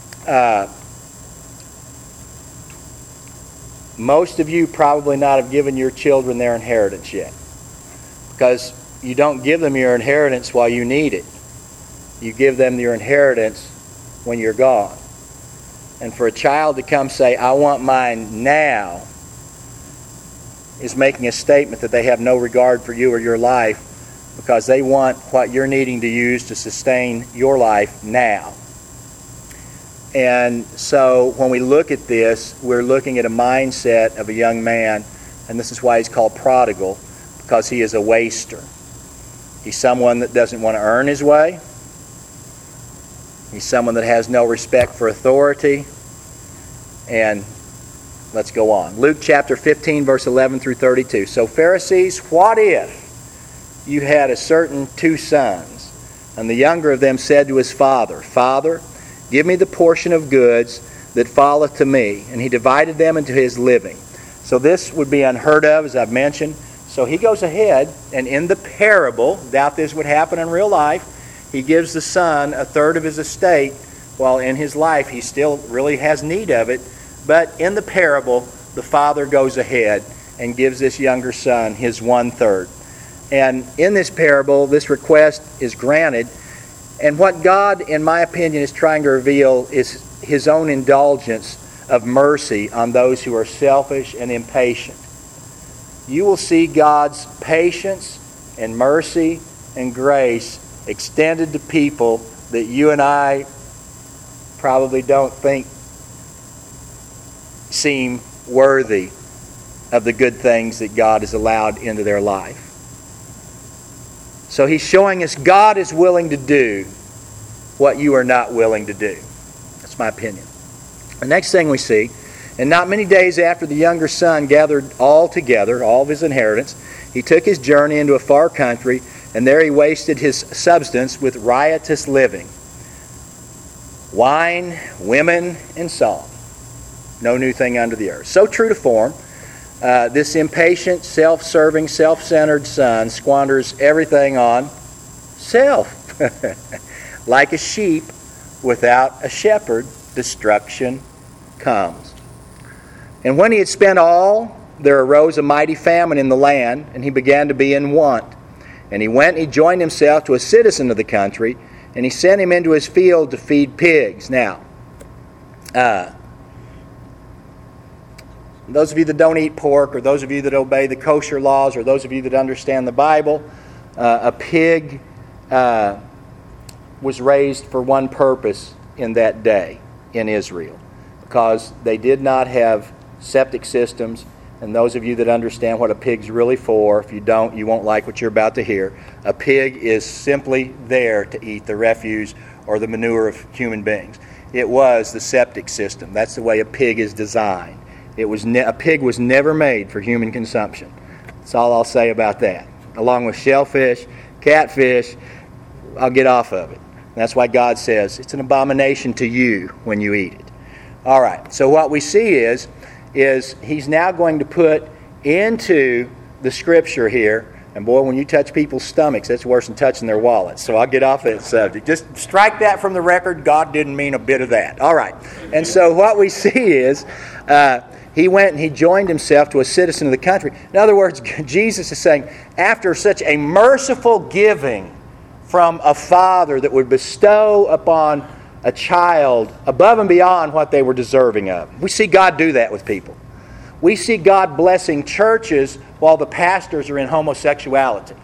most of you probably not have given your children their inheritance yet, because you don't give them your inheritance while you need it. You give them your inheritance when you're gone. And for a child to come say, I want mine now, is making a statement that they have no regard for you or your life, because they want what you're needing to use to sustain your life now. And so when we look at this, we're looking at a mindset of a young man, and this is why he's called prodigal, because he is a waster. He's someone that doesn't want to earn his way. He's someone that has no respect for authority. And let's go on. Luke chapter 15, verse 11 through 32. So Pharisees, what if you had a certain two sons, and the younger of them said to his father, Father, give me the portion of goods that falleth to me. And he divided them into his living. So this would be unheard of, as I've mentioned. So he goes ahead, and in the parable, doubt this would happen in real life, he gives the son 1/3 of his estate, while in his life he still really has need of it. But in the parable, the father goes ahead and gives this younger son his 1/3. And in this parable, this request is granted. And what God, in my opinion, is trying to reveal is his own indulgence of mercy on those who are selfish and impatient. You will see God's patience and mercy and grace extended to people that you and I probably don't think seem worthy of the good things that God has allowed into their life. So he's showing us God is willing to do what you are not willing to do. That's my opinion. The next thing we see, and not many days after the younger son gathered all together, all of his inheritance, he took his journey into a far country, and there he wasted his substance with riotous living. Wine, women, and song. No new thing under the earth. So true to form, this impatient, self-serving, self-centered son squanders everything on self. Like a sheep without a shepherd, destruction comes. And when he had spent all, there arose a mighty famine in the land, and he began to be in want. And he went and he joined himself to a citizen of the country, and he sent him into his field to feed pigs. Now, those of you that don't eat pork, or those of you that obey the kosher laws, or those of you that understand the Bible, a pig was raised for one purpose in that day in Israel, because they did not have septic systems. And those of you that understand what a pig's really for, if you don't, you won't like what you're about to hear. A pig is simply there to eat the refuse or the manure of human beings. It was the septic system. That's the way a pig is designed. A pig was never made for human consumption. That's all I'll say about that. Along with shellfish, catfish, I'll get off of it. That's why God says it's an abomination to you when you eat it. All right, so what we see is he's now going to put into the Scripture here, and boy, when you touch people's stomachs, that's worse than touching their wallets. So I'll get off that subject. Just strike that from the record. God didn't mean a bit of that. All right, and so what we see is he went and he joined himself to a citizen of the country. In other words, Jesus is saying, after such a merciful giving from a father that would bestow upon a child above and beyond what they were deserving of. We see God do that with people. We see God blessing churches while the pastors are in homosexuality.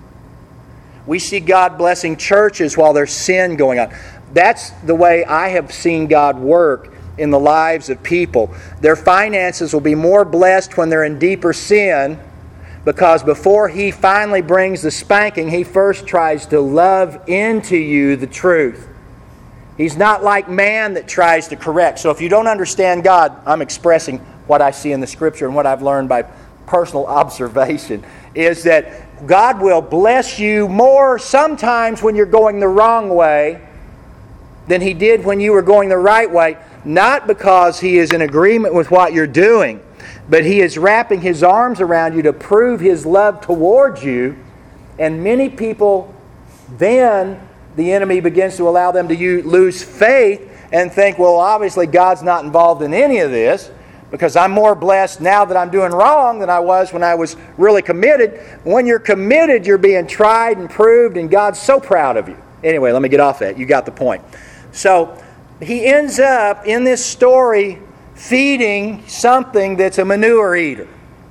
We see God blessing churches while there's sin going on. That's the way I have seen God work in the lives of people. Their finances will be more blessed when they're in deeper sin, because before He finally brings the spanking, He first tries to love into you the truth. He's not like man that tries to correct. So if you don't understand God, I'm expressing what I see in the Scripture and what I've learned by personal observation, is that God will bless you more sometimes when you're going the wrong way than He did when you were going the right way, not because He is in agreement with what you're doing, but He is wrapping His arms around you to prove His love towards you. And many people then, the enemy begins to allow them to lose faith and think, well, obviously God's not involved in any of this because I'm more blessed now that I'm doing wrong than I was when I was really committed. When you're committed, you're being tried and proved, and God's so proud of you. Anyway, let me get off that. You got the point. So he ends up in this story feeding something that's a manure eater.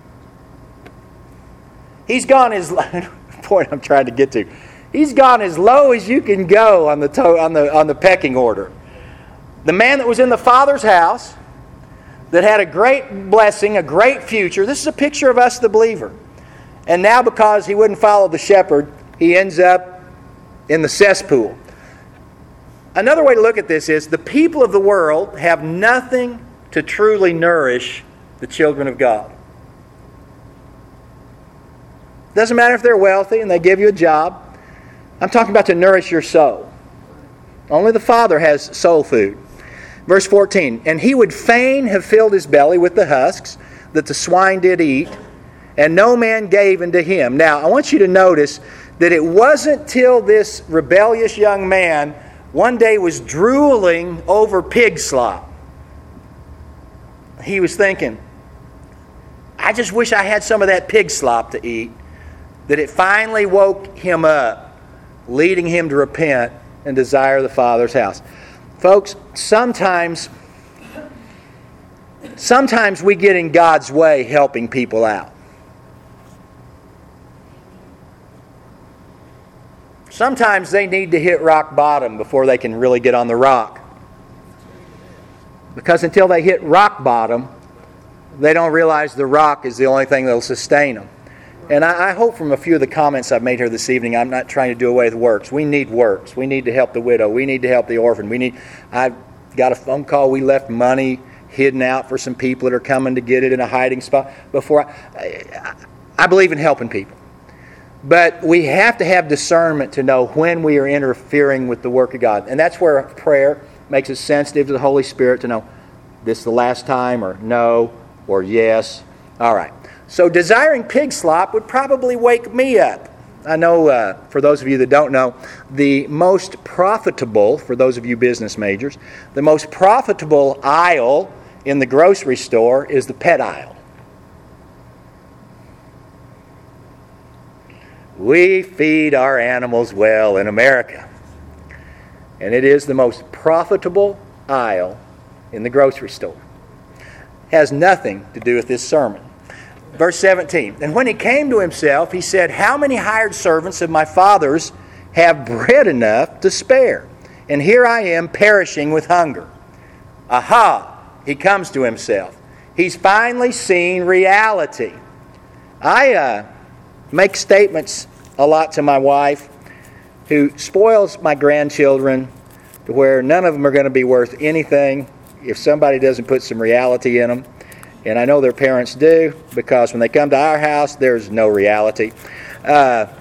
He's gone his point I'm trying to get to. He's gone as low as you can go on the pecking order. The man that was in the Father's house, that had a great blessing, a great future. This is a picture of us, the believer. And now because he wouldn't follow the shepherd, he ends up in the cesspool. Another way to look at this is the people of the world have nothing to truly nourish the children of God. Doesn't matter if they're wealthy and they give you a job. I'm talking about to nourish your soul. Only the Father has soul food. Verse 14, and he would fain have filled his belly with the husks that the swine did eat, and no man gave unto him. Now, I want you to notice that it wasn't till this rebellious young man one day was drooling over pig slop. He was thinking, I just wish I had some of that pig slop to eat, that it finally woke him up, leading him to repent and desire the Father's house. Folks, sometimes we get in God's way helping people out. Sometimes they need to hit rock bottom before they can really get on the rock. Because until they hit rock bottom, they don't realize the rock is the only thing that will sustain them. And I hope from a few of the comments I've made here this evening, I'm not trying to do away with works. We need works. We need to help the widow. We need to help the orphan. I got a phone call. We left money hidden out for some people that are coming to get it in a hiding spot. I believe in helping people. But we have to have discernment to know when we are interfering with the work of God. And that's where prayer makes us sensitive to the Holy Spirit to know this is the last time, or no, or yes. All right. So desiring pig slop would probably wake me up. I know, for those of you that don't know, the most profitable, for those of you business majors, the most profitable aisle in the grocery store is the pet aisle. We feed our animals well in America. And it is the most profitable aisle in the grocery store. Has nothing to do with this sermon. Verse 17, and when he came to himself, he said, how many hired servants of my father's have bread enough to spare? And here I am perishing with hunger. Aha! He comes to himself. He's finally seen reality. I make statements a lot to my wife, who spoils my grandchildren to where none of them are going to be worth anything if somebody doesn't put some reality in them. And I know their parents do, because when they come to our house, there's no reality. And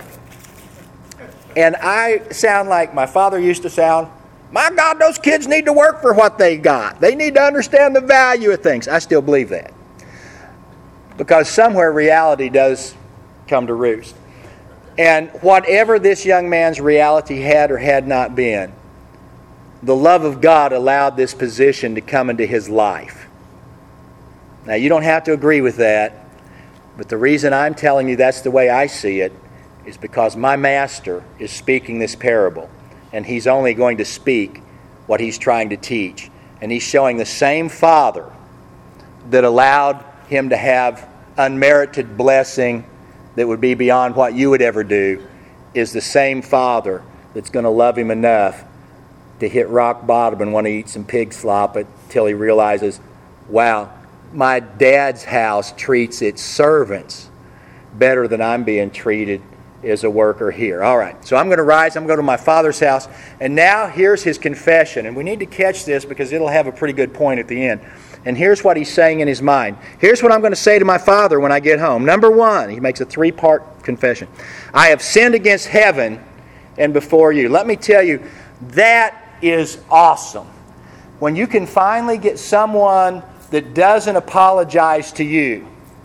I sound like my father used to sound. My God, those kids need to work for what they got. They need to understand the value of things. I still believe that, because somewhere reality does come to roost. And whatever this young man's reality had or had not been, the love of God allowed this position to come into his life. Now, you don't have to agree with that, but the reason I'm telling you that's the way I see it is because my master is speaking this parable, and he's only going to speak what he's trying to teach. And he's showing the same Father that allowed him to have unmerited blessing that would be beyond what you would ever do is the same Father that's going to love him enough to hit rock bottom and want to eat some pig slop until he realizes, wow, my dad's house treats its servants better than I'm being treated as a worker here. All right, so I'm going to rise. I'm going to my father's house. And now here's his confession. And we need to catch this because it'll have a pretty good point at the end. And here's what he's saying in his mind. Here's what I'm going to say to my father when I get home. Number one, he makes a 3-part confession. I have sinned against heaven and before you. Let me tell you, that is awesome. When you can finally get someone that doesn't apologize to you,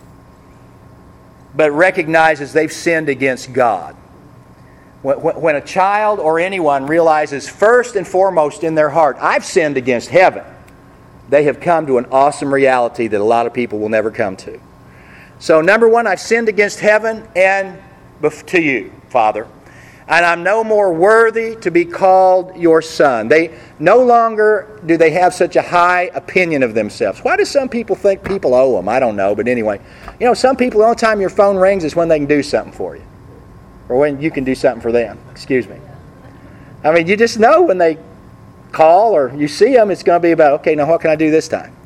but recognizes they've sinned against God. When a child or anyone realizes first and foremost in their heart, I've sinned against heaven, they have come to an awesome reality that a lot of people will never come to. So number one, I've sinned against heaven and to you, Father. And I'm no more worthy to be called your son. They no longer do they have such a high opinion of themselves. Why do some people think people owe them? I don't know, but anyway. You know, some people, the only time your phone rings is when they can do something for you. Or when you can do something for them. Excuse me. I mean, you just know when they call or you see them, it's going to be about, okay, now what can I do this time?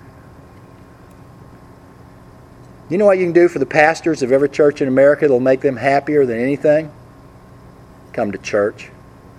You know what you can do for the pastors of every church in America that will make them happier than anything? Come to church.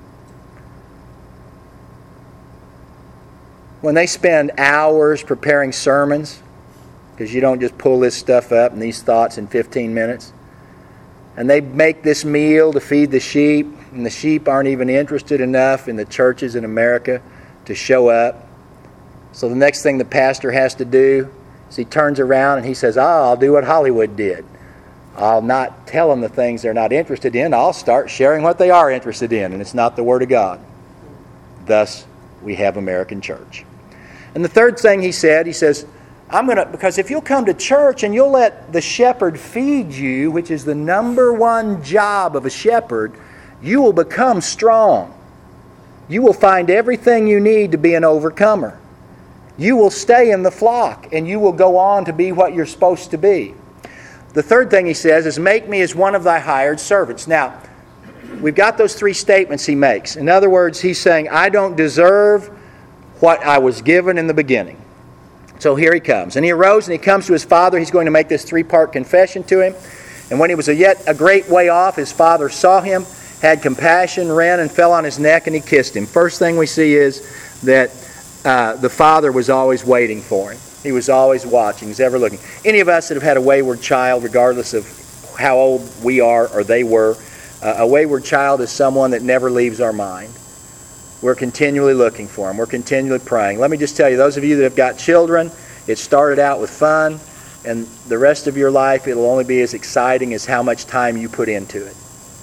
When they spend hours preparing sermons, because you don't just pull this stuff up and these thoughts in 15 minutes, and they make this meal to feed the sheep, and the sheep aren't even interested enough in the churches in America to show up. So the next thing the pastor has to do is he turns around and he says, I'll do what Hollywood did. I'll not tell them the things they're not interested in. I'll start sharing what they are interested in, and it's not the Word of God. Thus, we have American church. And the third thing he says, because if you'll come to church and you'll let the shepherd feed you, which is the number one job of a shepherd, you will become strong. You will find everything you need to be an overcomer. You will stay in the flock, and you will go on to be what you're supposed to be. The third thing he says is, make me as one of thy hired servants. Now, we've got those 3 statements he makes. In other words, he's saying, I don't deserve what I was given in the beginning. So here he comes. And he arose and he comes to his father. He's going to make this 3-part confession to him. And when he was yet a great way off, his father saw him, had compassion, ran and fell on his neck, and he kissed him. First thing we see is that the father was always waiting for him. He was always watching. He's ever looking. Any of us that have had a wayward child, regardless of how old we are or they were, a wayward child is someone that never leaves our mind. We're continually looking for them. We're continually praying. Let me just tell you, those of you that have got children, it started out with fun, and the rest of your life it'll only be as exciting as how much time you put into it.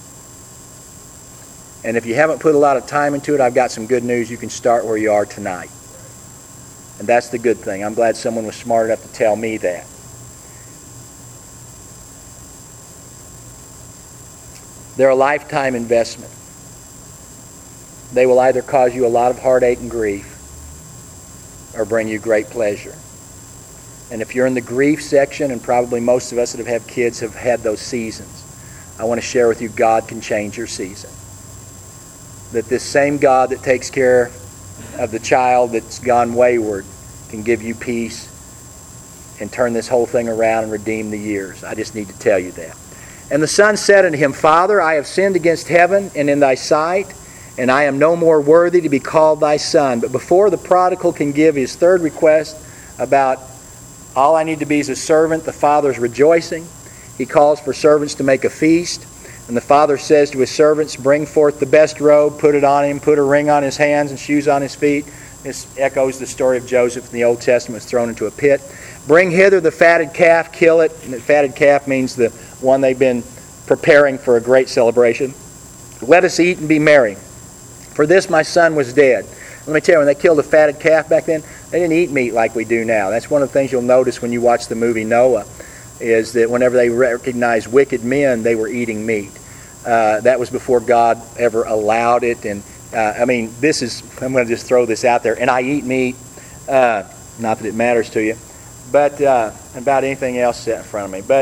And if you haven't put a lot of time into it, I've got some good news. You can start where you are tonight. And that's the good thing. I'm glad someone was smart enough to tell me that. They're a lifetime investment. They will either cause you a lot of heartache and grief or bring you great pleasure. And if you're in the grief section, and probably most of us that have had kids have had those seasons, I want to share with you, God can change your season. That this same God that takes care of the child that's gone wayward can give you peace and turn this whole thing around and redeem the years. I just need to tell you that. And the son said unto him, Father, I have sinned against heaven and in thy sight, and I am no more worthy to be called thy son. But before the prodigal can give his third request about all I need to be is a servant, the father's rejoicing. He calls for servants to make a feast. And the father says to his servants, bring forth the best robe, put it on him, put a ring on his hands and shoes on his feet. This echoes the story of Joseph in the Old Testament, was thrown into a pit. Bring hither the fatted calf, kill it. And the fatted calf means the one they've been preparing for a great celebration. Let us eat and be merry. For this my son was dead. Let me tell you, when they killed a fatted calf back then, they didn't eat meat like we do now. That's one of the things you'll notice when you watch the movie Noah, is that whenever they recognized wicked men, they were eating meat. That was before God ever allowed it. And I'm going to just throw this out there, and I eat meat, not that it matters to you, but about anything else set in front of me. But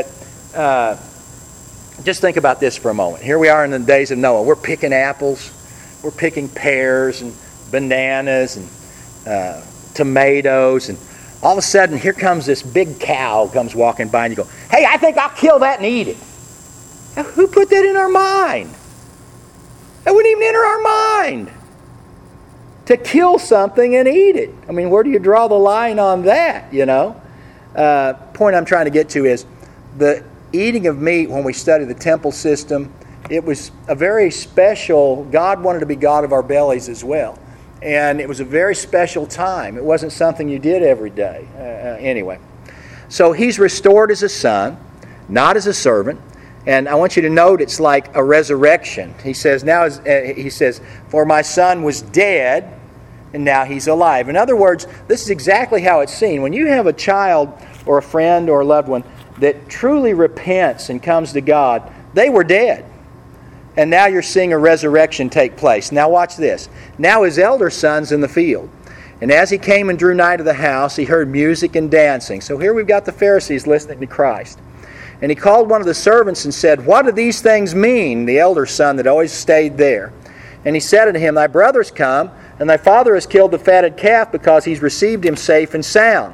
just think about this for a moment. Here we are in the days of Noah. We're picking apples, we're picking pears and bananas and tomatoes, and all of a sudden here comes this big cow comes walking by, and you go, hey, I think I'll kill that and eat it. Now, who put that in our mind? That wouldn't even enter our mind to kill something and eat it. I mean, where do you draw the line on that, you know? Point I'm trying to get to is the eating of meat. When we study the temple system, it was a very special, God wanted to be God of our bellies as well. And it was a very special time. It wasn't something you did every day. Anyway, so he's restored as a son, not as a servant. And I want you to note it's like a resurrection. He says, for my son was dead, and now he's alive. In other words, this is exactly how it's seen. When you have a child or a friend or a loved one that truly repents and comes to God, they were dead. And now you're seeing a resurrection take place. Now watch this. Now his elder son's in the field. And as he came and drew nigh to the house, he heard music and dancing. So here we've got the Pharisees listening to Christ. And he called one of the servants and said, what do these things mean? The elder son that always stayed there. And he said unto him, thy brother's come, and thy father has killed the fatted calf, because he's received him safe and sound.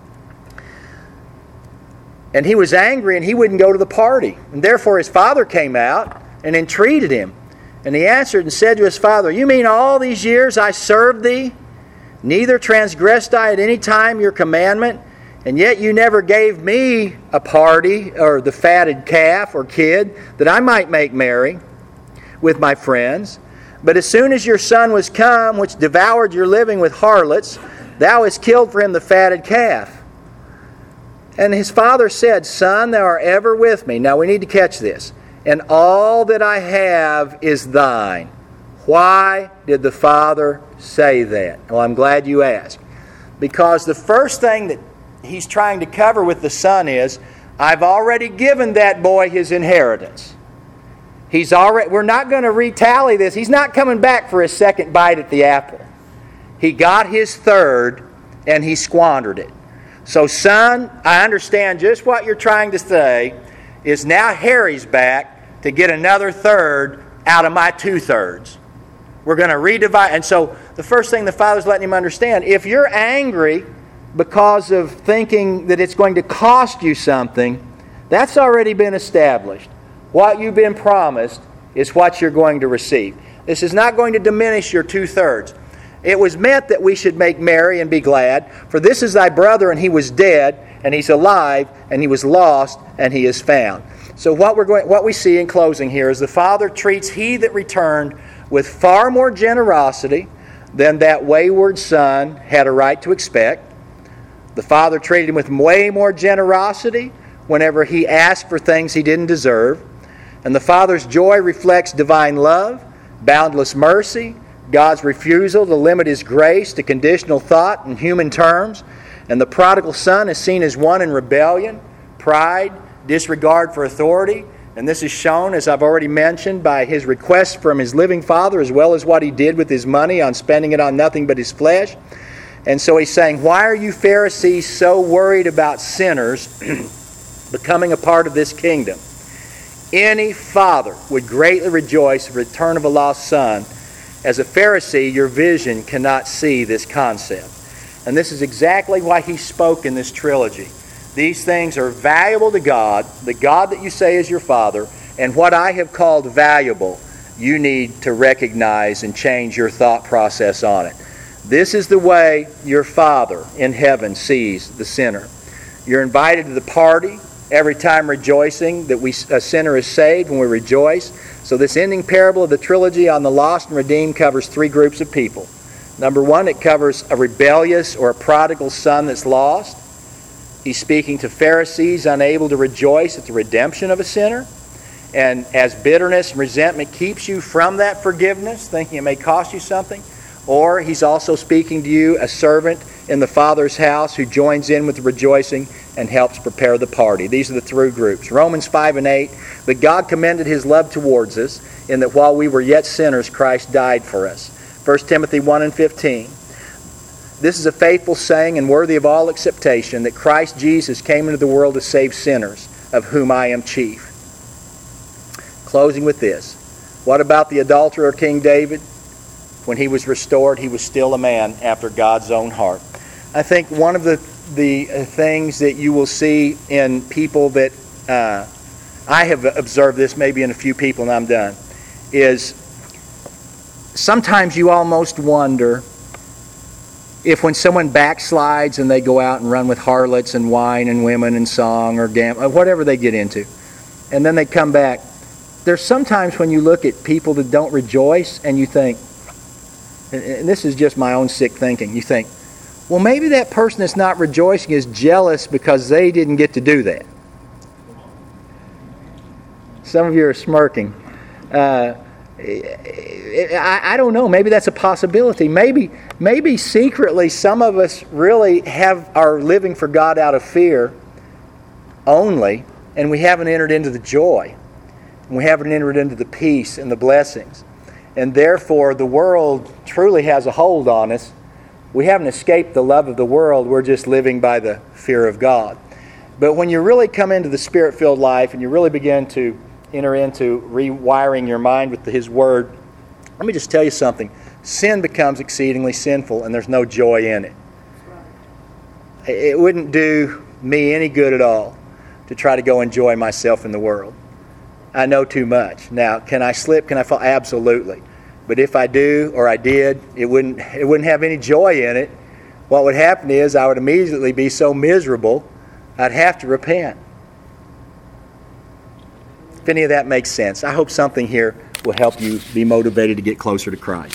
And he was angry, and he wouldn't go to the party. And therefore his father came out and entreated him. And he answered and said to his father, you mean all these years I served thee? Neither transgressed I at any time your commandment, and yet you never gave me a party, or the fatted calf or kid, that I might make merry with my friends. But as soon as your son was come, which devoured your living with harlots, thou hast killed for him the fatted calf. And his father said, son, thou art ever with me. Now we need to catch this. And all that I have is thine. Why did the father say that? Well, I'm glad you asked. Because the first thing that he's trying to cover with the son is, I've already given that boy his inheritance. We're not going to retally this. He's not coming back for his second bite at the apple. He got his third, and he squandered it. So, son, I understand just what you're trying to say is now Harry's back to get another third out of my 2/3. We're going to redivide. And so the first thing the father's letting him understand, if you're angry because of thinking that it's going to cost you something, that's already been established. What you've been promised is what you're going to receive. This is not going to diminish your 2/3. It was meant that we should make merry and be glad. For this is thy brother, and he was dead, and he's alive, and he was lost, and he is found. So what we see in closing here is the father treats he that returned with far more generosity than that wayward son had a right to expect. The father treated him with way more generosity whenever he asked for things he didn't deserve. And the father's joy reflects divine love, boundless mercy, God's refusal to limit His grace to conditional thought and human terms. And the prodigal son is seen as one in rebellion, pride, disregard for authority, And this is shown, as I've already mentioned, by his request from his living Father, as well as what he did with his money on spending it on nothing but his flesh. And so he's saying, why are you Pharisees so worried about sinners becoming a part of this kingdom? Any father would greatly rejoice at the return of a lost son. As a Pharisee, your vision cannot see this concept. And this is exactly why he spoke in this trilogy. These things are valuable to God, the God that you say is your Father, and what I have called valuable, you need to recognize and change your thought process on it. This is the way your Father in heaven sees the sinner. You're invited to the party every time rejoicing that a sinner is saved when we rejoice. So this ending parable of the trilogy on the lost and redeemed covers three groups of people. Number one, it covers a rebellious or a prodigal son that's lost. He's speaking to Pharisees unable to rejoice at the redemption of a sinner. And as bitterness and resentment keeps you from that forgiveness, thinking it may cost you something. Or he's also speaking to you, a servant in the Father's house who joins in with the rejoicing and helps prepare the party. These are the three groups. Romans 5 and 8, but God commended his love towards us in that while we were yet sinners, Christ died for us. 1 Timothy 1 and 15. This is a faithful saying and worthy of all acceptation, that Christ Jesus came into the world to save sinners, of whom I am chief. Closing with this. What about the adulterer King David? When he was restored, he was still a man after God's own heart. I think one of the things that you will see in people that I have observed this maybe in a few people and I'm done, is sometimes you almost wonder if when someone backslides and they go out and run with harlots and wine and women and song or whatever they get into, and then they come back, there's sometimes when you look at people that don't rejoice and you think, and this is just my own sick thinking, you think, well, maybe that person that's not rejoicing is jealous because they didn't get to do that. Some of you are smirking. I don't know. Maybe that's a possibility. Maybe secretly some of us really are living for God out of fear only, and we haven't entered into the joy. And we haven't entered into the peace and the blessings. And therefore, the world truly has a hold on us. We haven't escaped the love of the world. We're just living by the fear of God. But when you really come into the Spirit-filled life and you really begin to enter into rewiring your mind with His Word, let me just tell you something. Sin becomes exceedingly sinful and there's no joy in it. It wouldn't do me any good at all to try to go enjoy myself in the world. I know too much. Now, can I slip? Can I fall? Absolutely. But if I do, or I did, it wouldn't have any joy in it. What would happen is I would immediately be so miserable, I'd have to repent. If any of that makes sense, I hope something here will help you be motivated to get closer to Christ.